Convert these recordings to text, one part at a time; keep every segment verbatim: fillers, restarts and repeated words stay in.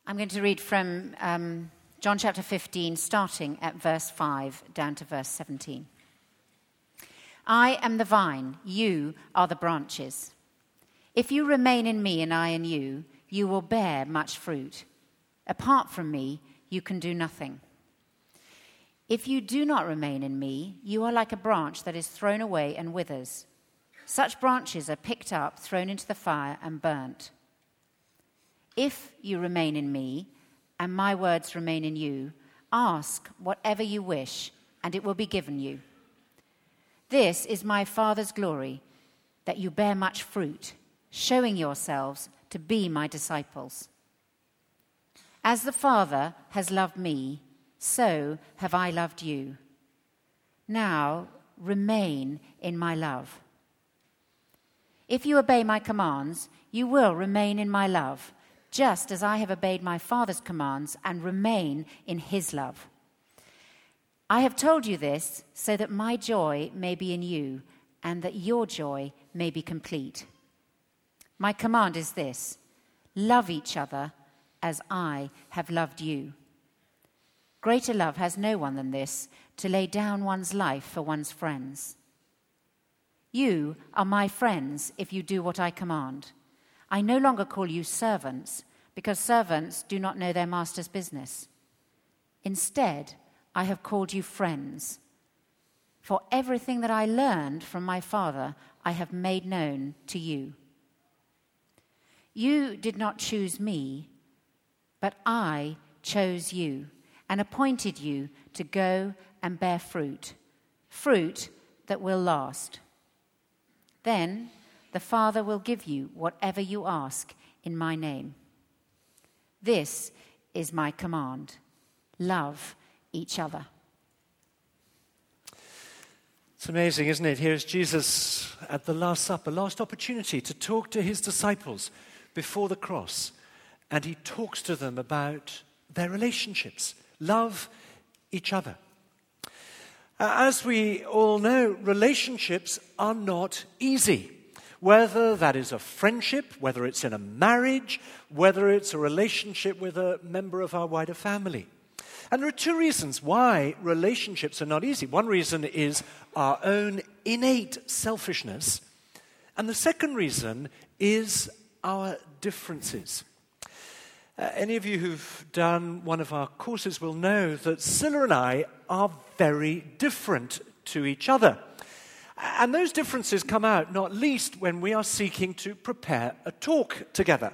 I'm going to read from um, John chapter fifteen, starting at verse five down to verse seventeen. I am the vine, you are the branches. If you remain in me and I in you, you will bear much fruit. Apart from me, you can do nothing. If you do not remain in me, you are like a branch that is thrown away and withers. Such branches are picked up, thrown into the fire, and burnt. If you remain in me, and my words remain in you, ask whatever you wish, and it will be given you. This is my Father's glory, that you bear much fruit, showing yourselves to be my disciples. As the Father has loved me, so have I loved you. Now remain in my love. If you obey my commands, you will remain in my love, just as I have obeyed my Father's commands and remain in his love. I have told you this so that my joy may be in you and that your joy may be complete. My command is this: love each other as I have loved you. Greater love has no one than this, to lay down one's life for one's friends. You are my friends if you do what I command. I no longer call you servants, because servants do not know their master's business. Instead, I have called you friends. For everything that I learned from my Father, I have made known to you. You did not choose me, but I chose you and appointed you to go and bear fruit, fruit that will last. Then the Father will give you whatever you ask in my name. This is my command: love each other. It's amazing, isn't it? Here's Jesus at the Last Supper, last opportunity to talk to his disciples before the cross. And he talks to them about their relationships. Love each other. As we all know, relationships are not easy. Whether that is a friendship, whether it's in a marriage, whether it's a relationship with a member of our wider family. And there are two reasons why relationships are not easy. One reason is our own innate selfishness. And the second reason is our differences. Uh, any of you who've done one of our courses will know that Scylla and I are very different to each other. And those differences come out not least when we are seeking to prepare a talk together.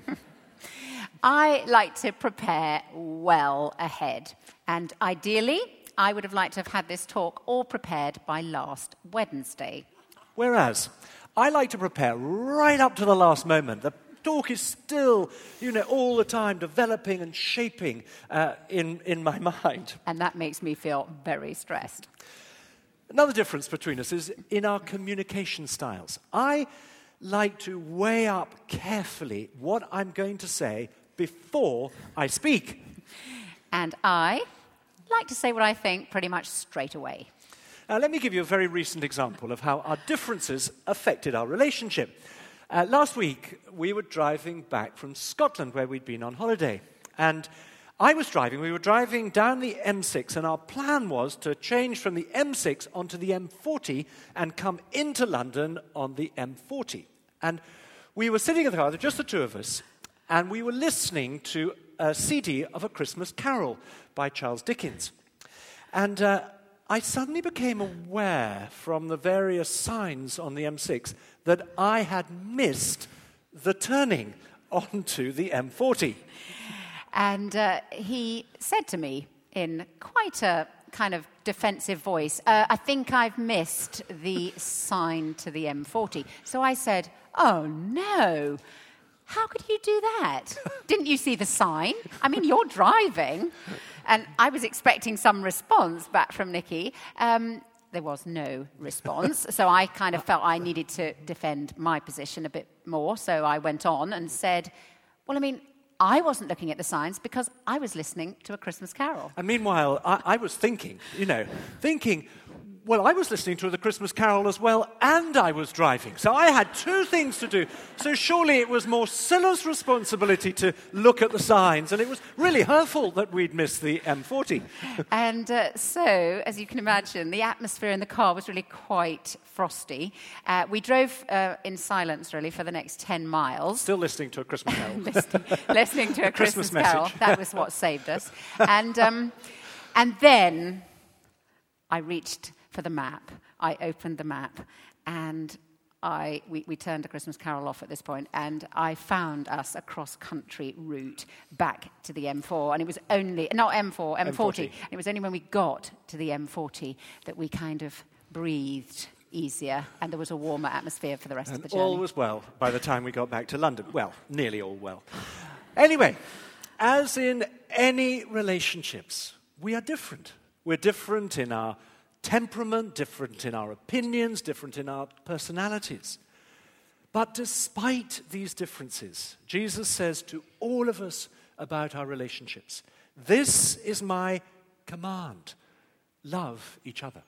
I like to prepare well ahead. And ideally, I would have liked to have had this talk all prepared by last Wednesday. Whereas, I like to prepare right up to the last moment. The talk is still, you know, all the time developing and shaping uh, in, in my mind. And that makes me feel very stressed. Another difference between us is in our communication styles. I like to weigh up carefully what I'm going to say before I speak. And I like to say what I think pretty much straight away. Uh, let me give you a very recent example of how our differences affected our relationship. Uh, last week, we were driving back from Scotland, where we'd been on holiday. And I was driving, we were driving down the M six, and our plan was to change from the M six onto the M forty and come into London on the M forty. And we were sitting in the car, just the two of us, and we were listening to a C D of A Christmas Carol by Charles Dickens. And uh, I suddenly became aware from the various signs on the M six that I had missed the turning onto the M forty. And uh, he said to me in quite a kind of defensive voice, uh, I think I've missed the sign to the M forty. So I said, oh no, how could you do that? Didn't you see the sign? I mean, you're driving. And I was expecting some response back from Nikki. Um, there was no response. So I kind of felt I needed to defend my position a bit more. So I went on and said, well, I mean, I wasn't looking at the signs because I was listening to A Christmas Carol. And meanwhile, I, I was thinking, you know, thinking, well, I was listening to the Christmas Carol as well, and I was driving. So I had two things to do. So surely it was more Scylla's responsibility to look at the signs, and it was really her fault that we'd missed the M forty. And uh, so, as you can imagine, the atmosphere in the car was really quite frosty. Uh, we drove uh, in silence, really, for the next ten miles. Still listening to a Christmas Carol. listening, listening to a, a Christmas, Christmas Carol. message. That was what saved us. And, um, and then I reached for the map. I opened the map, and I we, we turned the Christmas Carol off at this point, and I found us a cross-country route back to the M four, and it was only, not M four, M forty, M forty. and it was only when we got to the M forty that we kind of breathed easier, and there was a warmer atmosphere for the rest and of the journey. All was well by the time we got back to London. Well, nearly all well. Anyway, as in any relationships, we are different. We're different in our temperament, different in our opinions, different in our personalities. But despite these differences, Jesus says to all of us about our relationships, this is my command, love each other.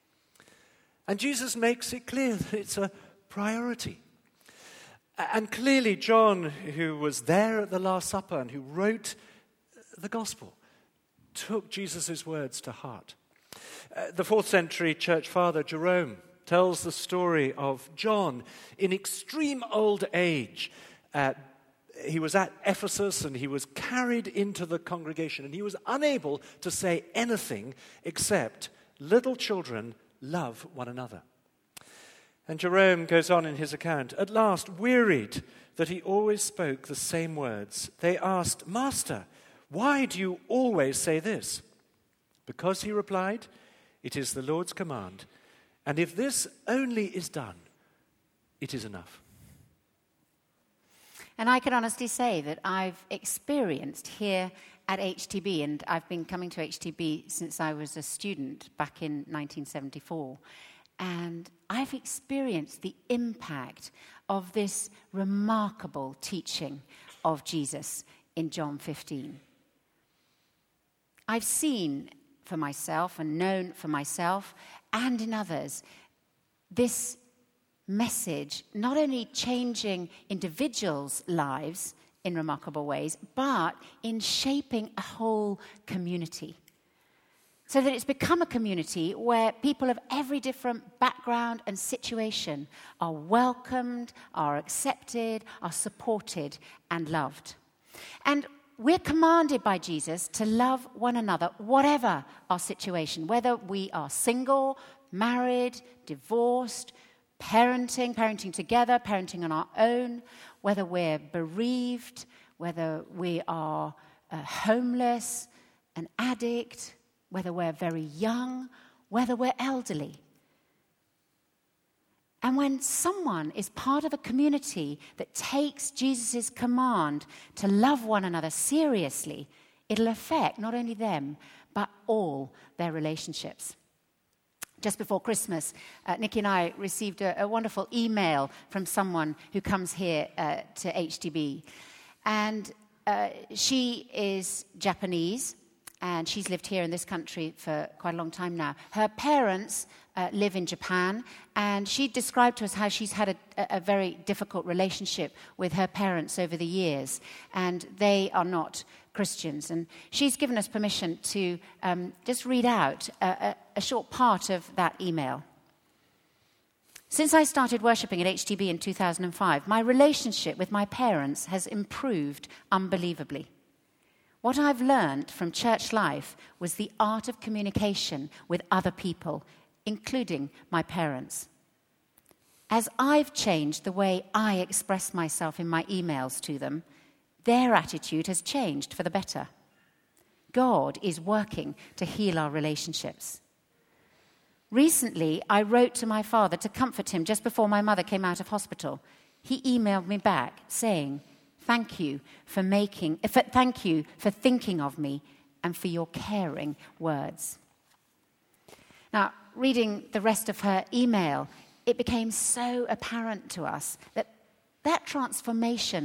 And Jesus makes it clear that it's a priority. And clearly John, who was there at the Last Supper and who wrote the Gospel, took Jesus' words to heart. Uh, the fourth century church father Jerome tells the story of John in extreme old age. Uh, he was at Ephesus and he was carried into the congregation and he was unable to say anything except, little children, love one another. And Jerome goes on in his account, at last, wearied that he always spoke the same words, they asked, Master, why do you always say this? Because, he replied, it is the Lord's command, and if this only is done, it is enough. And I can honestly say that I've experienced here at H T B, and I've been coming to H T B since I was a student back in nineteen seventy-four, and I've experienced the impact of this remarkable teaching of Jesus in John fifteen. I've seen for myself and known for myself and in others this message not only changing individuals' lives in remarkable ways, but in shaping a whole community. So that it's become a community where people of every different background and situation are welcomed, are accepted, are supported and loved. And we're commanded by Jesus to love one another, whatever our situation, whether we are single, married, divorced, parenting, parenting together, parenting on our own, whether we're bereaved, whether we are uh, homeless, an addict, whether we're very young, whether we're elderly. And when someone is part of a community that takes Jesus' command to love one another seriously, it'll affect not only them, but all their relationships. Just before Christmas, uh, Nikki and I received a, a wonderful email from someone who comes here uh, to H T B. And uh, she is Japanese, and she's lived here in this country for quite a long time now. Her parents uh, live in Japan, and she described to us how she's had a, a very difficult relationship with her parents over the years, and they are not Christians. And she's given us permission to um, just read out a, a, a short part of that email. Since I started worshipping at H T B in two thousand five, my relationship with my parents has improved unbelievably. What I've learned from church life was the art of communication with other people, including my parents. As I've changed the way I express myself in my emails to them, their attitude has changed for the better. God is working to heal our relationships. Recently, I wrote to my father to comfort him just before my mother came out of hospital. He emailed me back saying, Thank you for making, for, thank you for thinking of me and for your caring words. Now, reading the rest of her email, it became so apparent to us that that transformation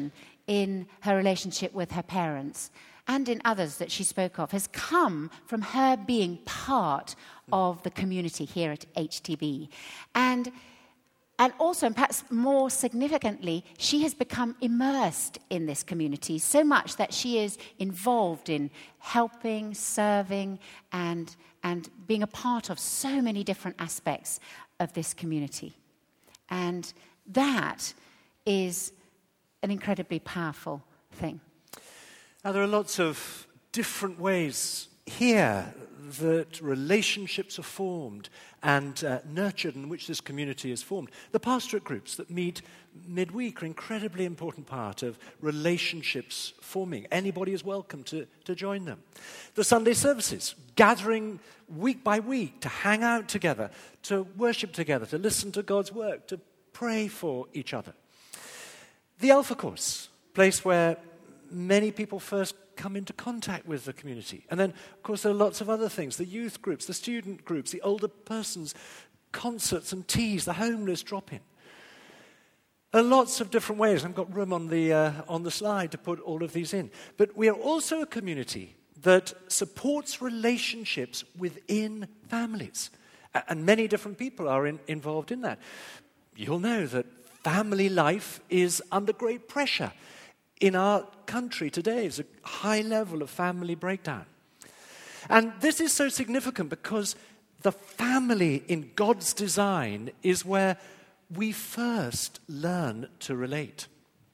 in her relationship with her parents and in others that she spoke of has come from her being part of the community here at H T B. And, and also, and perhaps more significantly, she has become immersed in this community so much that she is involved in helping, serving, and, and being a part of so many different aspects of this community. And that is an incredibly powerful thing. Now, there are lots of different ways here that relationships are formed and uh, nurtured, in which this community is formed. The pastorate groups that meet midweek are an incredibly important part of relationships forming. Anybody is welcome to, to join them. The Sunday services, gathering week by week to hang out together, to worship together, to listen to God's work, to pray for each other. The Alpha Course, place where many people first come into contact with the community. And then, of course, there are lots of other things. The youth groups, the student groups, the older persons, concerts and teas, the homeless drop-in. There are lots of different ways. I've got room on the, uh, on the slide to put all of these in. But we are also a community that supports relationships within families. And many different people are in, involved in that. You'll know that family life is under great pressure. In our country today, is a high level of family breakdown. And this is so significant because the family in God's design is where we first learn to relate.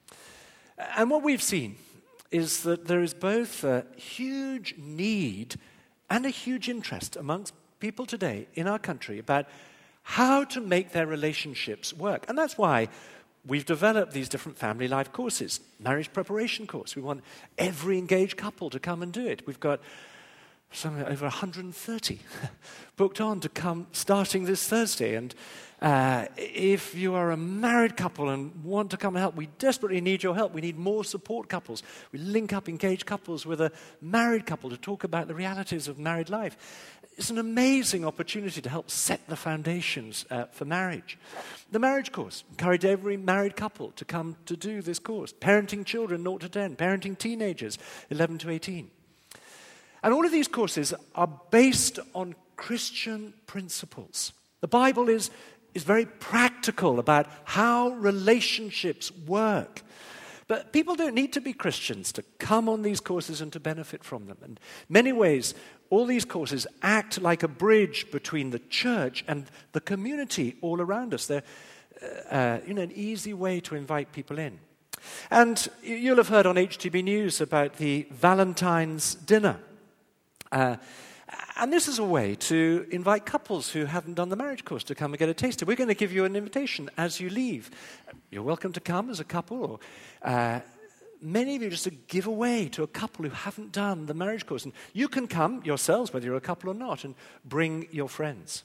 And what we've seen is that there is both a huge need and a huge interest amongst people today in our country about how to make their relationships work. And that's why we've developed these different family life courses. Marriage preparation course. We want every engaged couple to come and do it. We've got something over one hundred thirty booked on to come starting this Thursday. And uh, if you are a married couple and want to come and help, we desperately need your help. We need more support couples. We link up engaged couples with a married couple to talk about the realities of married life. It's an amazing opportunity to help set the foundations uh, for marriage. The marriage course. Encourage every married couple to come to do this course. Parenting children, zero to ten. Parenting teenagers, eleven to eighteen. And all of these courses are based on Christian principles. The Bible is, is very practical about how relationships work. But people don't need to be Christians to come on these courses and to benefit from them. And in many ways, all these courses act like a bridge between the church and the community all around us. They're uh, you know, an easy way to invite people in. And you'll have heard on H T B News about the Valentine's dinner. Uh, and this is a way to invite couples who haven't done the marriage course to come and get a taster. We're going to give you an invitation as you leave. You're welcome to come as a couple, or uh, many of you just to give away to a couple who haven't done the marriage course. And you can come yourselves, whether you're a couple or not, and bring your friends.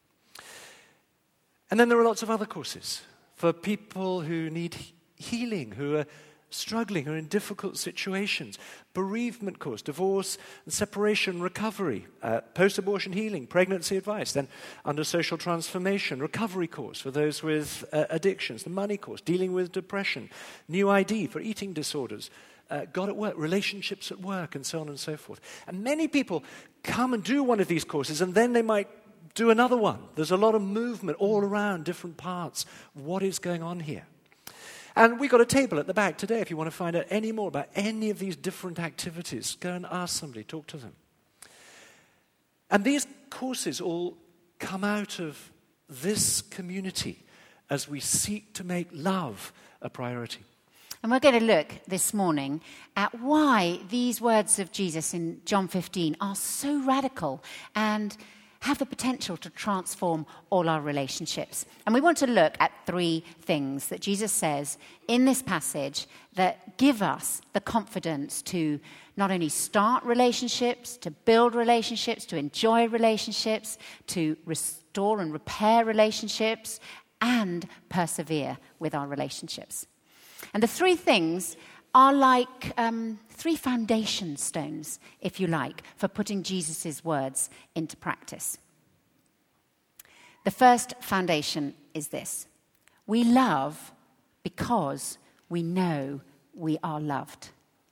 And then there are lots of other courses for people who need healing, who are struggling, who are in difficult situations. Bereavement course, divorce and separation recovery, uh, post-abortion healing, pregnancy advice. Then under social transformation, recovery course for those with uh, addictions. The money course, dealing with depression. New I D for eating disorders. Uh, God at work, relationships at work, and so on and so forth. And many people come and do one of these courses, and then they might do another one. There's a lot of movement all around different parts of what is going on here. And we've got a table at the back today. If you want to find out any more about any of these different activities, go and ask somebody, talk to them. And these courses all come out of this community as we seek to make love a priority. And we're going to look this morning at why these words of Jesus in John fifteen are so radical and have the potential to transform all our relationships. And we want to look at three things that Jesus says in this passage that give us the confidence to not only start relationships, to build relationships, to enjoy relationships, to restore and repair relationships, and persevere with our relationships. And the three things are like um, three foundation stones, if you like, for putting Jesus' words into practice. The first foundation is this: we love because we know we are loved.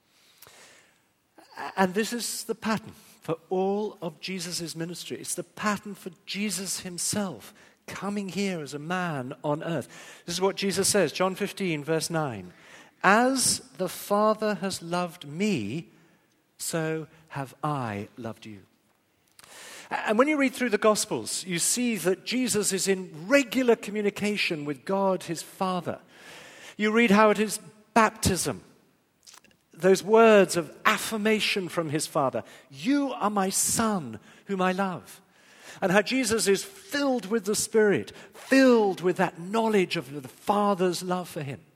And this is the pattern for all of Jesus' ministry. It's the pattern for Jesus himself coming here as a man on earth. This is what Jesus says, John fifteen, verse nine. As the Father has loved me, so have I loved you. And when you read through the Gospels, you see that Jesus is in regular communication with God, his Father. You read how at his baptism, those words of affirmation from his Father, you are my Son, whom I love. And how Jesus is filled with the Spirit, filled with that knowledge of the Father's love for him.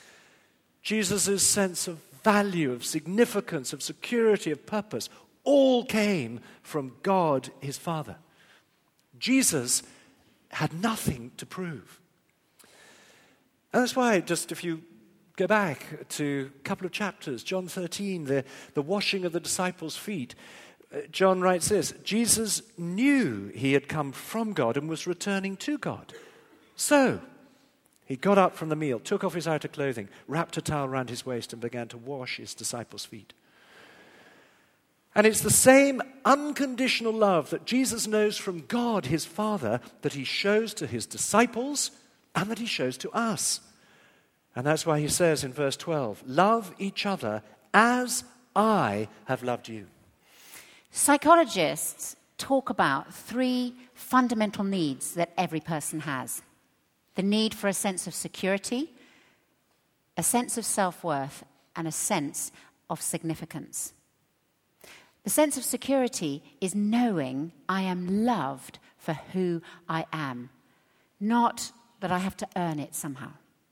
Jesus' sense of value, of significance, of security, of purpose, all came from God, his Father. Jesus had nothing to prove. And that's why, just if you go back to a couple of chapters, John thirteen, the, the washing of the disciples' feet, uh, John writes this, Jesus knew he had come from God and was returning to God. So, he got up from the meal, took off his outer clothing, wrapped a towel around his waist and began to wash his disciples' feet. And it's the same unconditional love that Jesus knows from God, his Father, that he shows to his disciples and that he shows to us. And that's why he says in verse twelve, love each other as I have loved you. Psychologists talk about three fundamental needs that every person has. The need for a sense of security, a sense of self-worth, and a sense of significance. The sense of security is knowing I am loved for who I am, not that I have to earn it somehow.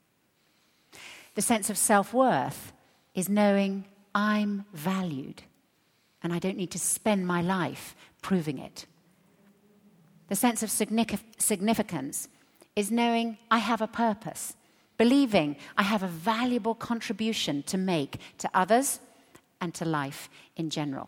The sense of self-worth is knowing I'm valued and I don't need to spend my life proving it. The sense of signific- significance is knowing I have a purpose, believing I have a valuable contribution to make to others and to life in general.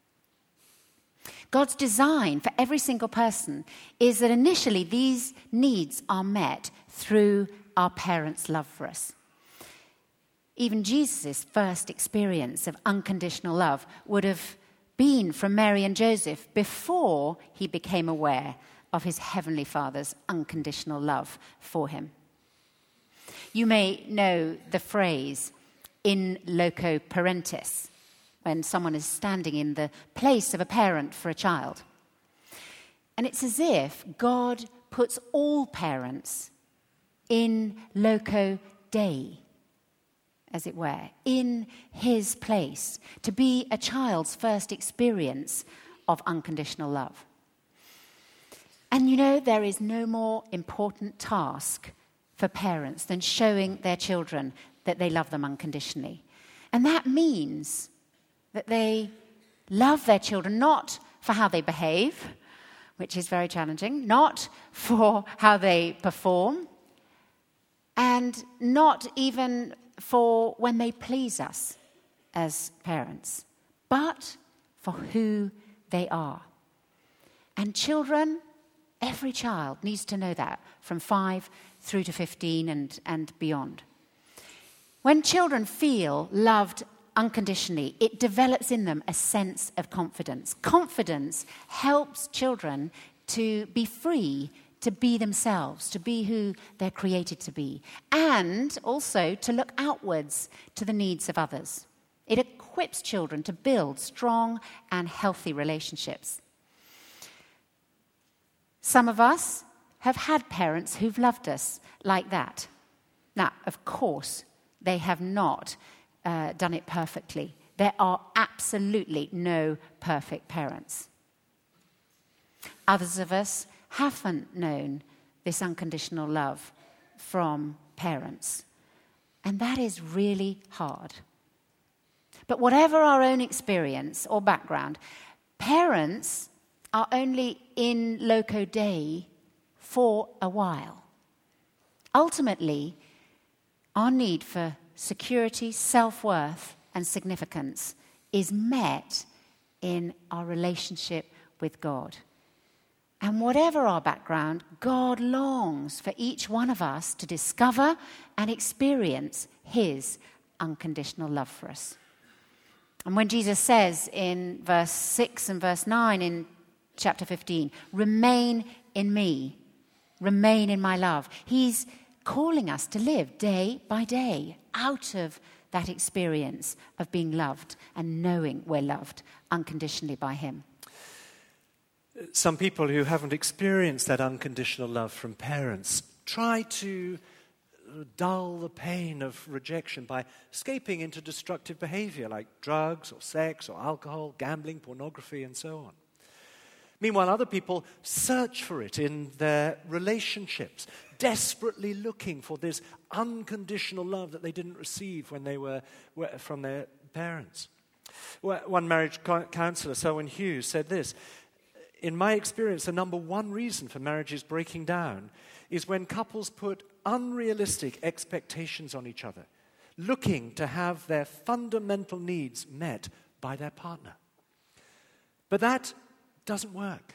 God's design for every single person is that initially these needs are met through our parents' love for us. Even Jesus' first experience of unconditional love would have been from Mary and Joseph before he became aware of his heavenly Father's unconditional love for him. You may know the phrase, in loco parentis, when someone is standing in the place of a parent for a child. And it's as if God puts all parents in loco Dei, as it were, in his place, to be a child's first experience of unconditional love. And you know, there is no more important task for parents than showing their children that they love them unconditionally. And that means that they love their children not for how they behave, which is very challenging, not for how they perform, and not even for when they please us as parents, but for who they are. And children, every child needs to know that from five through to fifteen and, and beyond. When children feel loved unconditionally, it develops in them a sense of confidence. Confidence helps children to be free to be themselves, to be who they're created to be, and also to look outwards to the needs of others. It equips children to build strong and healthy relationships. Some of us have had parents who've loved us like that. Now, of course, they have not uh, done it perfectly. There are absolutely no perfect parents. Others of us haven't known this unconditional love from parents. And that is really hard. But whatever our own experience or background, parents are only in loco Dei for a while. Ultimately, our need for security, self-worth, and significance is met in our relationship with God. And whatever our background, God longs for each one of us to discover and experience his unconditional love for us. And when Jesus says in verse six and verse nine in chapter fifteen, remain in me, remain in my love, he's calling us to live day by day out of that experience of being loved and knowing we're loved unconditionally by him. Some people who haven't experienced that unconditional love from parents try to dull the pain of rejection by escaping into destructive behavior like drugs or sex or alcohol, gambling, pornography, and so on. Meanwhile, other people search for it in their relationships, desperately looking for this unconditional love that they didn't receive when they were, were from their parents. One marriage counselor, Selwyn Hughes, said this: in my experience, the number one reason for marriages breaking down is when couples put unrealistic expectations on each other, looking to have their fundamental needs met by their partner. But that doesn't work.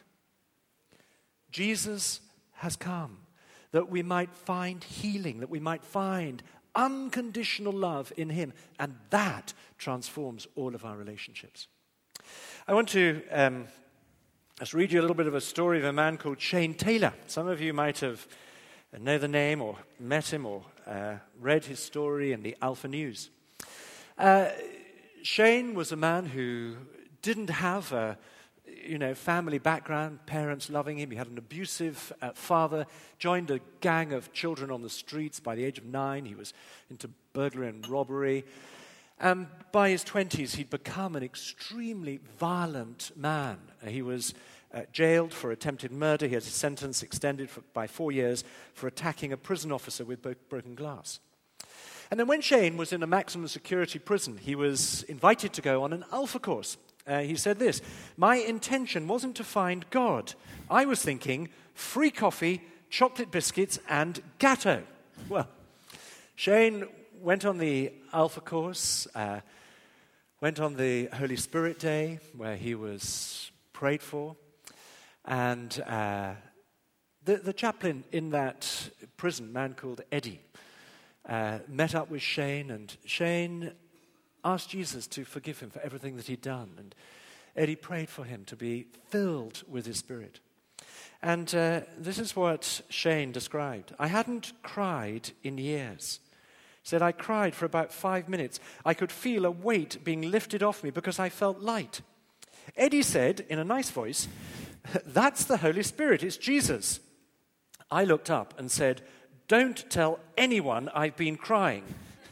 Jesus has come that we might find healing, that we might find unconditional love in him, and that transforms all of our relationships. I want to um, just read you a little bit of a story of a man called Shane Taylor. Some of you might have know the name or met him or uh, read his story in the Alpha News. Uh, Shane was a man who didn't have a you know, family background, parents loving him. He had an abusive uh, father, joined a gang of children on the streets by the age of nine. He was into burglary and robbery. And by his twenties, he'd become an extremely violent man. Uh, he was uh, jailed for attempted murder. He had his sentence extended for, by four years for attacking a prison officer with bo- broken glass. And then when Shane was in a maximum security prison, he was invited to go on an Alpha course. Uh, he said this: my intention wasn't to find God. I was thinking free coffee, chocolate biscuits, and gatto. Well, Shane went on the Alpha course, uh, went on the Holy Spirit Day, where he was prayed for. And uh, the, the chaplain in that prison, a man called Eddie, uh, met up with Shane, and Shane asked Jesus to forgive him for everything that he'd done. And Eddie prayed for him to be filled with his Spirit. And uh, this is what Shane described. I hadn't cried in years. He said, I cried for about five minutes. I could feel a weight being lifted off me because I felt light. Eddie said, in a nice voice, that's the Holy Spirit, it's Jesus. I looked up and said, don't tell anyone I've been crying.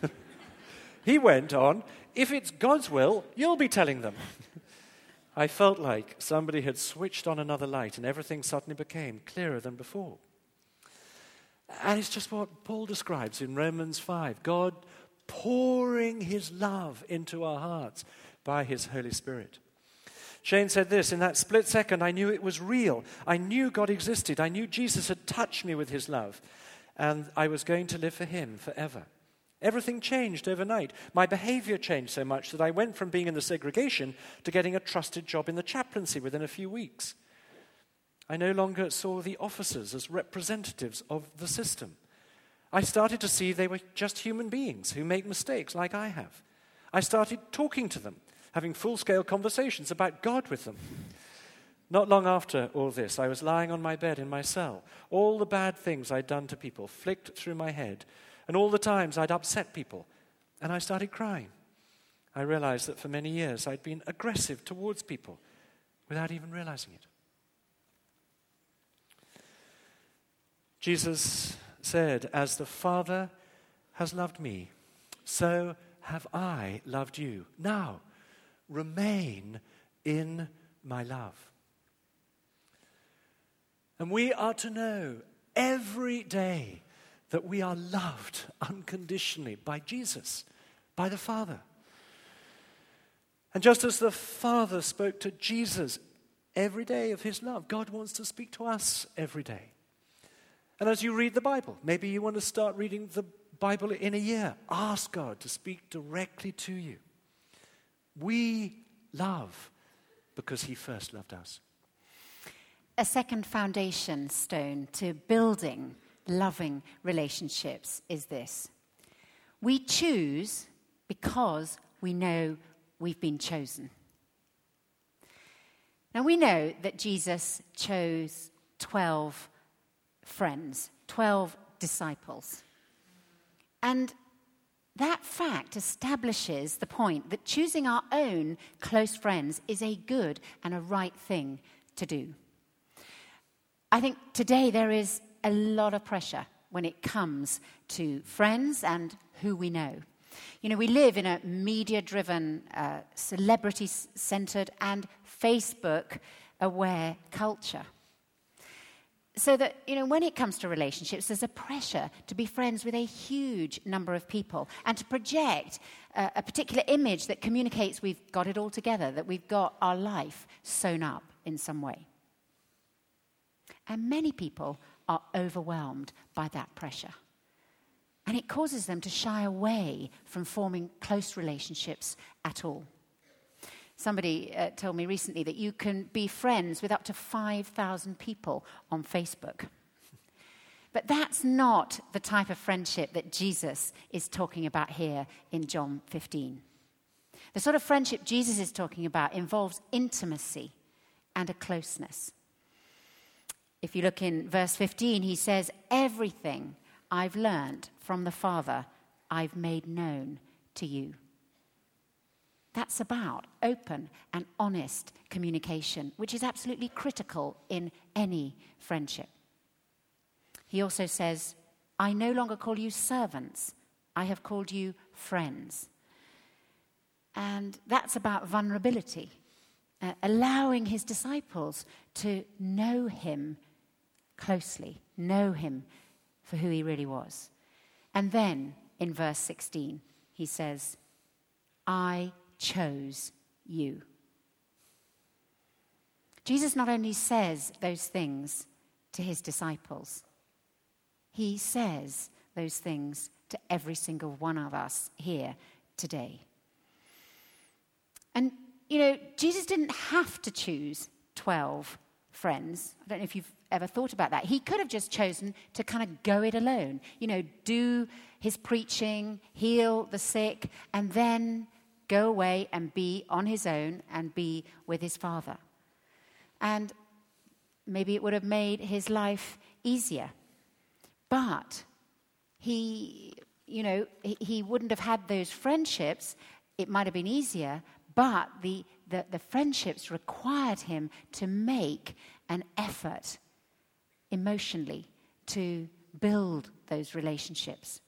He went on, if it's God's will, you'll be telling them. I felt like somebody had switched on another light and everything suddenly became clearer than before. And it's just what Paul describes in Romans five, God pouring his love into our hearts by his Holy Spirit. Shane said this: in that split second, I knew it was real. I knew God existed. I knew Jesus had touched me with his love, and I was going to live for him forever. Everything changed overnight. My behavior changed so much that I went from being in the segregation to getting a trusted job in the chaplaincy within a few weeks. I no longer saw the officers as representatives of the system. I started to see they were just human beings who make mistakes like I have. I started talking to them, having full-scale conversations about God with them. Not long after all this, I was lying on my bed in my cell. All the bad things I'd done to people flicked through my head, and all the times I'd upset people, and I started crying. I realized that for many years I'd been aggressive towards people without even realizing it. Jesus said, as the Father has loved me, so have I loved you. Now, remain in my love. And we are to know every day that we are loved unconditionally by Jesus, by the Father. And just as the Father spoke to Jesus every day of his love, God wants to speak to us every day. And as you read the Bible, maybe you want to start reading the Bible in a year, ask God to speak directly to you. We love because he first loved us. A second foundation stone to building loving relationships is this: we choose because we know we've been chosen. Now, we know that Jesus chose twelve friends, twelve disciples. And that fact establishes the point that choosing our own close friends is a good and a right thing to do. I think today there is a lot of pressure when it comes to friends and who we know. You know, we live in a media-driven, uh, celebrity-centered and Facebook-aware culture. So that, you know, when it comes to relationships, there's a pressure to be friends with a huge number of people and to project uh, a particular image that communicates we've got it all together, that we've got our life sewn up in some way. And many people are overwhelmed by that pressure. And it causes them to shy away from forming close relationships at all. Somebody uh, told me recently that you can be friends with up to five thousand people on Facebook. But that's not the type of friendship that Jesus is talking about here in John fifteen. The sort of friendship Jesus is talking about involves intimacy and a closeness. If you look in verse fifteen, he says, "Everything I've learned from the Father, I've made known to you." That's about open and honest communication, which is absolutely critical in any friendship. He also says, "I no longer call you servants, I have called you friends." And that's about vulnerability, uh, allowing his disciples to know him closely, know him for who he really was. And then in verse sixteen, he says, "I chose you." Jesus not only says those things to his disciples, he says those things to every single one of us here today. And, you know, Jesus didn't have to choose twelve friends. I don't know if you've ever thought about that. He could have just chosen to kind of go it alone, you know, do his preaching, heal the sick, and then go away and be on his own and be with his Father. And maybe it would have made his life easier. But he, you know, he, he wouldn't have had those friendships. It might have been easier, but the, the, the friendships required him to make an effort emotionally to build those relationships.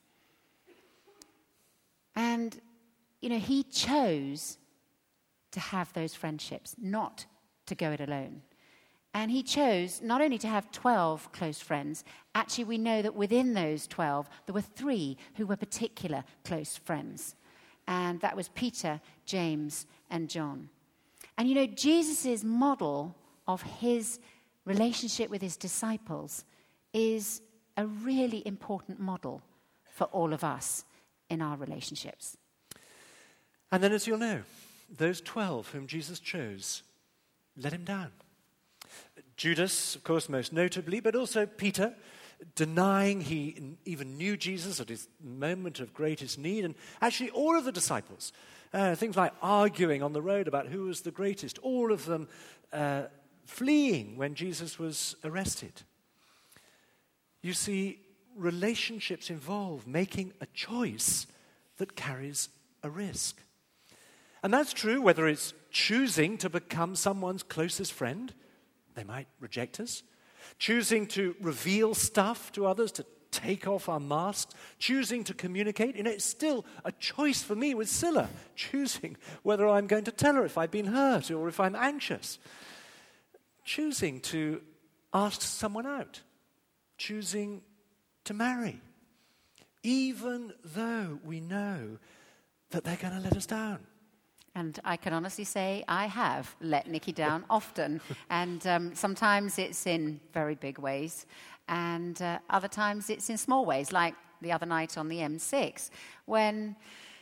And you know, he chose to have those friendships, not to go it alone. And he chose not only to have twelve close friends, actually we know that within those twelve, there were three who were particular close friends. And that was Peter, James, and John. And you know, Jesus' model of his relationship with his disciples is a really important model for all of us in our relationships. And then, as you'll know, those twelve whom Jesus chose let him down. Judas, of course, most notably, but also Peter, denying he even knew Jesus at his moment of greatest need. And actually all of the disciples, uh, things like arguing on the road about who was the greatest, all of them uh, fleeing when Jesus was arrested. You see, relationships involve making a choice that carries a risk. And that's true whether it's choosing to become someone's closest friend. They might reject us. Choosing to reveal stuff to others, to take off our masks. Choosing to communicate. You know, it's still a choice for me with Scylla. Choosing whether I'm going to tell her if I've been hurt or if I'm anxious. Choosing to ask someone out. Choosing to marry. Even though we know that they're going to let us down. And I can honestly say I have let Nikki down often. And um, sometimes it's in very big ways. And uh, other times it's in small ways, like the other night on the M six, when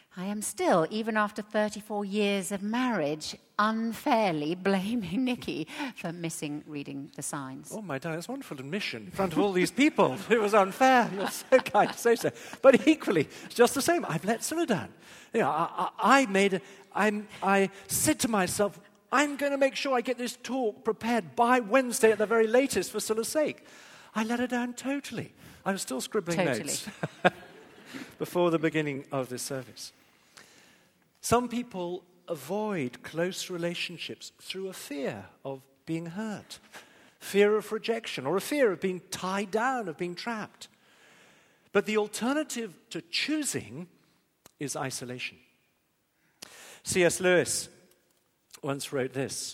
I am still, even after thirty-four years of marriage, unfairly blaming Nikki for missing reading the signs. Oh, my darling, that's a wonderful admission in front of all these people. It was unfair. You're so kind to say so. But equally, it's just the same. I've let Cilla down. You know, I, I, I made, a, I'm, I said to myself, I'm going to make sure I get this talk prepared by Wednesday at the very latest for Cilla's sake. I let her down totally. I was still scribbling Totally. notes before the beginning of this service. Some people avoid close relationships through a fear of being hurt, fear of rejection, or a fear of being tied down, of being trapped. But the alternative to choosing is isolation. C S Lewis once wrote this: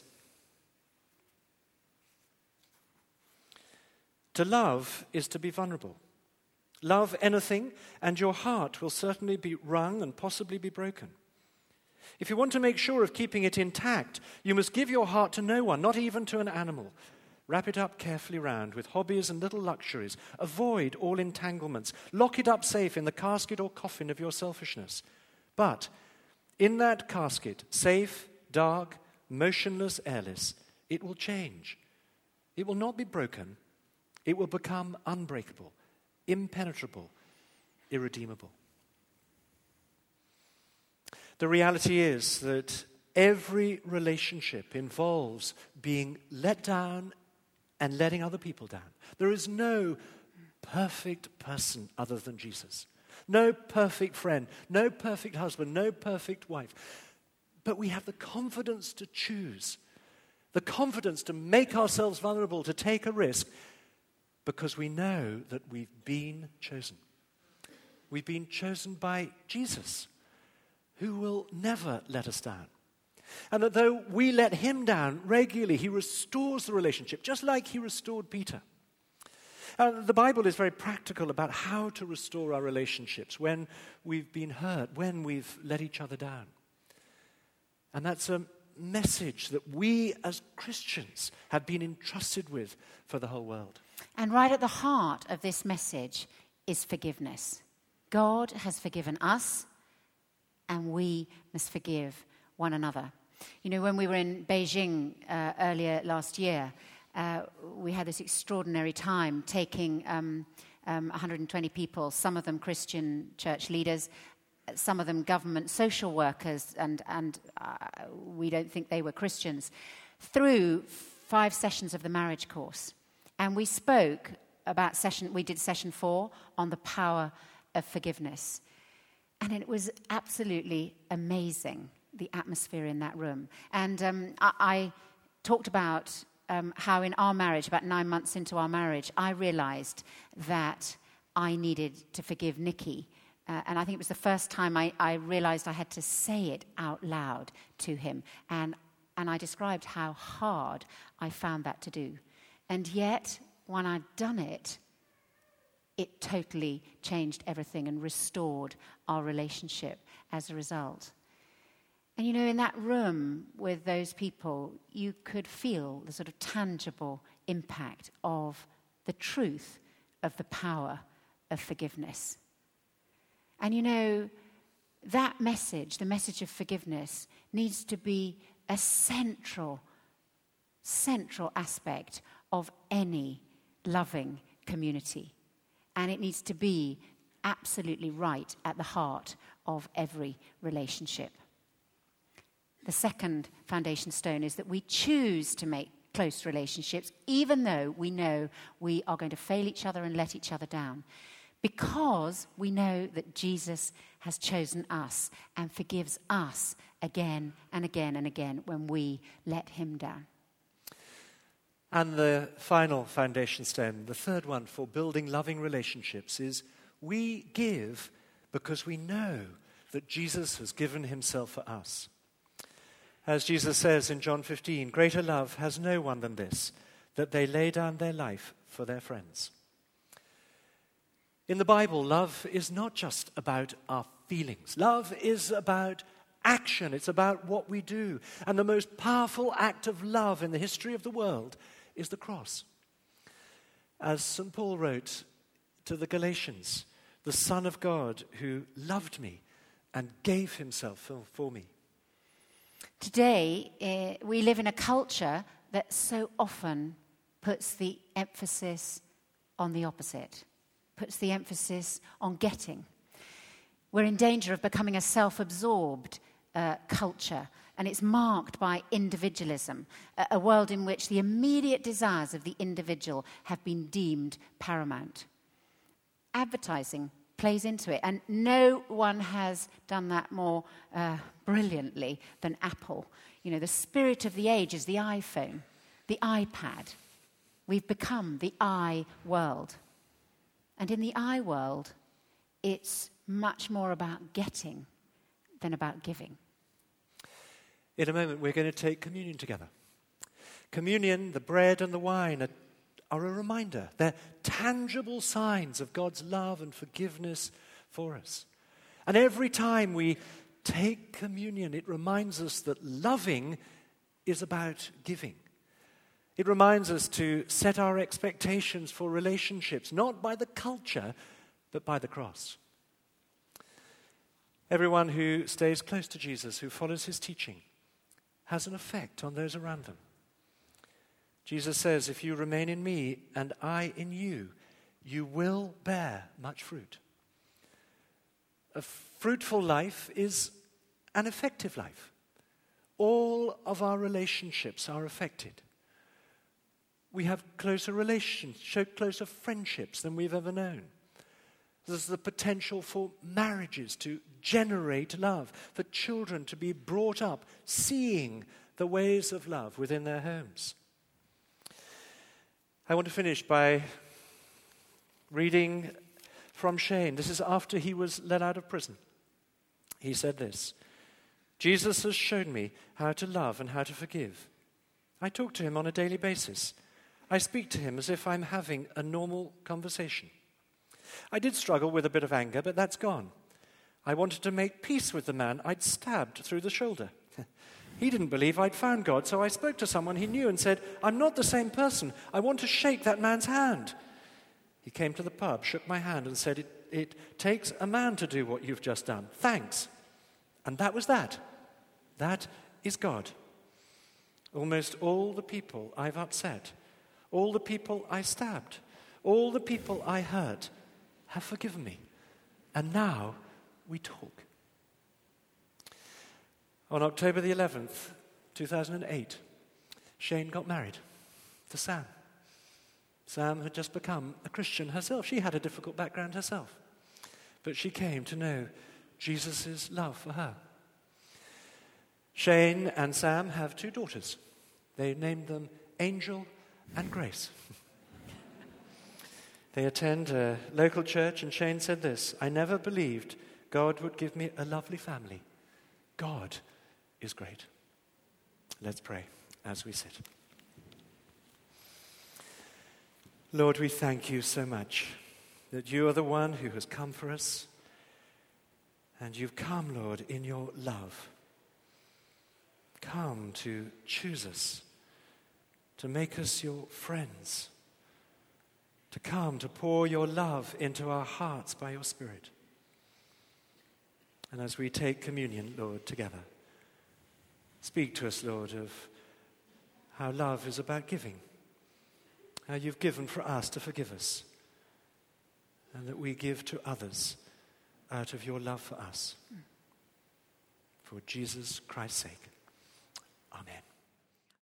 "To love is to be vulnerable. Love anything, and your heart will certainly be wrung and possibly be broken. If you want to make sure of keeping it intact, you must give your heart to no one, not even to an animal. Wrap it up carefully round with hobbies and little luxuries. Avoid all entanglements. Lock it up safe in the casket or coffin of your selfishness. But in that casket, safe, dark, motionless, airless, it will change. It will not be broken. It will become unbreakable, impenetrable, irredeemable." The reality is that every relationship involves being let down and letting other people down. There is no perfect person other than Jesus. No perfect friend, no perfect husband, no perfect wife. But we have the confidence to choose, the confidence to make ourselves vulnerable, to take a risk, because we know that we've been chosen. We've been chosen by Jesus, who will never let us down. And that though we let him down regularly, he restores the relationship, just like he restored Peter. Uh, the Bible is very practical about how to restore our relationships when we've been hurt, when we've let each other down. And that's a message that we as Christians have been entrusted with for the whole world. And right at the heart of this message is forgiveness. God has forgiven us, and we must forgive one another. You know, when we were in Beijing uh, earlier last year, uh, we had this extraordinary time taking um, um, one hundred twenty people, some of them Christian church leaders, some of them government social workers, and, and uh, we don't think they were Christians, through five sessions of the marriage course. And we spoke about session, we did session four on the power of forgiveness. And it was absolutely amazing, the atmosphere in that room. And um, I, I talked about um, how in our marriage, about nine months into our marriage, I realized that I needed to forgive Nikki. Uh, and I think it was the first time I, I realized I had to say it out loud to him. And, and I described how hard I found that to do. And yet, when I'd done it, it totally changed everything and restored our relationship as a result. And you know, in that room with those people, you could feel the sort of tangible impact of the truth of the power of forgiveness. And you know, that message, the message of forgiveness, needs to be a central, central aspect of any loving community. And it needs to be absolutely right at the heart of every relationship. The second foundation stone is that we choose to make close relationships, even though we know we are going to fail each other and let each other down, because we know that Jesus has chosen us and forgives us again and again and again when we let him down. And the final foundation stone, the third one for building loving relationships, is we give because we know that Jesus has given himself for us. As Jesus says in John fifteen, "Greater love has no one than this, that they lay down their life for their friends." In the Bible, love is not just about our feelings. Love is about action. It's about what we do. And the most powerful act of love in the history of the world is the cross. As Saint Paul wrote to the Galatians, "The Son of God who loved me and gave himself for, for me. Today, uh, we live in a culture that so often puts the emphasis on the opposite, puts the emphasis on getting. We're in danger of becoming a self-absorbed uh, culture, and it's marked by individualism, a, a world in which the immediate desires of the individual have been deemed paramount. Advertising plays into it, and no one has done that more uh, brilliantly than Apple. You know, the spirit of the age is the iPhone, the iPad. We've become the I world. And in the I world, it's much more about getting than about giving. In a moment, we're going to take communion together. Communion, the bread and the wine, are, are a reminder. They're tangible signs of God's love and forgiveness for us. And every time we take communion, it reminds us that loving is about giving. It reminds us to set our expectations for relationships, not by the culture, but by the cross. Everyone who stays close to Jesus, who follows his teaching, has an effect on those around them. Jesus says, if you remain in me and I in you, you will bear much fruit. A fruitful life is an effective life. All of our relationships are affected. We have closer relations, show closer friendships than we've ever known. There's the potential for marriages to generate love, for children to be brought up seeing the ways of love within their homes. I want to finish by reading from Shane. This is after he was let out of prison. He said this, Jesus has shown me how to love and how to forgive. I talk to him on a daily basis. I speak to him as if I'm having a normal conversation. I did struggle with a bit of anger, but that's gone. I wanted to make peace with the man I'd stabbed through the shoulder. He didn't believe I'd found God, so I spoke to someone he knew and said, I'm not the same person. I want to shake that man's hand. He came to the pub, shook my hand and said, it, it takes a man to do what you've just done. Thanks. And that was that. That is God. Almost all the people I've upset, all the people I stabbed, all the people I hurt have forgiven me. And now we talk. On October the eleventh, two thousand eight, Shane got married to Sam. Sam had just become a Christian herself. She had a difficult background herself. But she came to know Jesus' love for her. Shane and Sam have two daughters. They named them Angel and Grace. They attend a local church, and Shane said this, I never believed God would give me a lovely family. God is great. Let's pray as we sit. Lord, we thank you so much that you are the one who has come for us, and you've come, Lord, in your love. Come to choose us, to make us your friends, to come to pour your love into our hearts by your Spirit. And as we take communion, Lord, together, speak to us, Lord, of how love is about giving, how you've given for us to forgive us, and that we give to others out of your love for us. For Jesus Christ's sake. Amen.